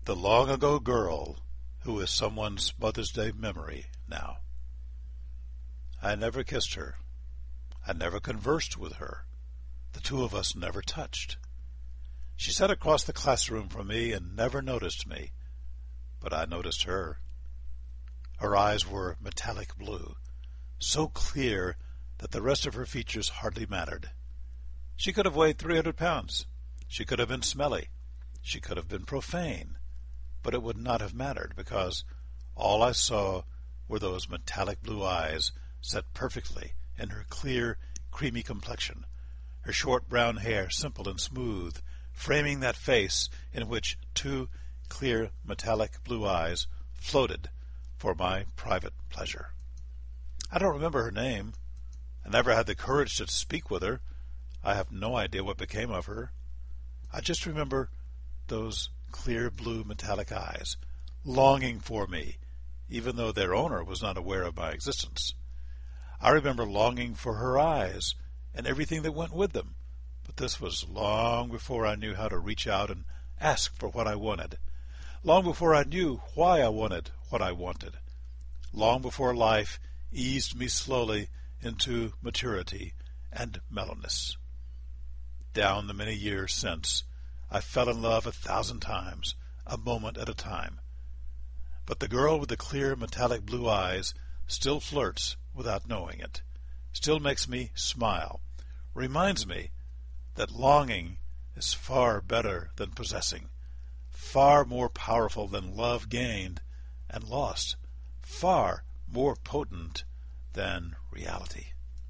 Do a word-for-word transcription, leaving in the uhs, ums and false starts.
The long-ago girl who is someone's Mother's Day memory now. I never kissed her. I never conversed with her. The two of us never touched. She sat across the classroom from me and never noticed me, but I noticed her. Her eyes were metallic blue, so clear that the rest of her features hardly mattered. She could have weighed three hundred pounds. She could have been smelly. She could have been profane. But it would not have mattered, because all I saw were those metallic blue eyes set perfectly in her clear, creamy complexion, her short brown hair simple and smooth, framing that face in which two clear metallic blue eyes floated for my private pleasure. I don't remember her name. I never had the courage to speak with her. I have no idea what became of her. I just remember those clear blue metallic eyes, longing for me, even though their owner was not aware of my existence. I remember longing for her eyes and everything that went with them, but this was long before I knew how to reach out and ask for what I wanted, long before I knew why I wanted what I wanted, long before life eased me slowly into maturity and mellowness. Down the many years since, I fell in love a thousand times, a moment at a time. But the girl with the clear metallic blue eyes still flirts without knowing it, still makes me smile, reminds me that longing is far better than possessing, far more powerful than love gained and lost, far more potent than reality.